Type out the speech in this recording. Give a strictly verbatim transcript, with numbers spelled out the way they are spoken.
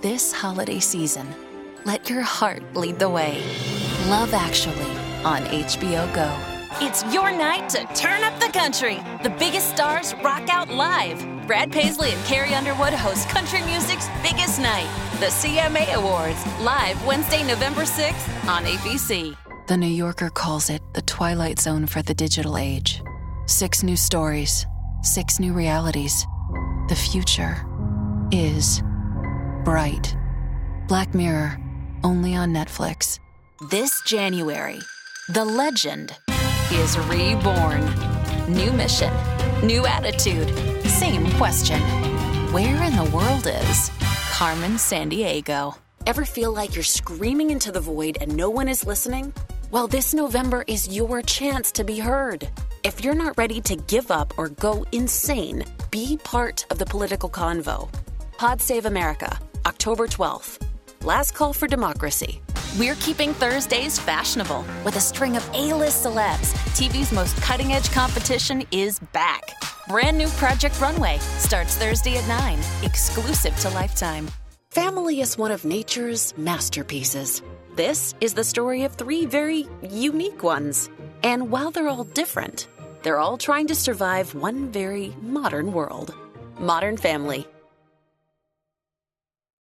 This holiday season, let your heart lead the way. Love Actually on H B O Go. It's your night to turn up the country. The biggest stars rock out live. Brad Paisley and Carrie Underwood host country music's biggest night, the C M A Awards, live Wednesday, November sixth on A B C. The New Yorker calls it the twilight zone for the digital age. Six new stories, six new realities. The future is bright. Black Mirror, only on Netflix. This January, the legend is reborn. New mission, new attitude, same question. Where in the world is Carmen Sandiego? Ever feel like you're screaming into the void and no one is listening? Well, this November is your chance to be heard. If you're not ready to give up or go insane, be part of the political convo. Pod Save America, October twelfth. Last call for democracy. We're keeping Thursdays fashionable with a string of A-list celebs. T V's most cutting-edge competition is back. Brand new Project Runway starts Thursday at nine, exclusive to Lifetime. Family is one of nature's masterpieces. This is the story of three very unique ones. And while they're all different, they're all trying to survive one very modern world. Modern Family.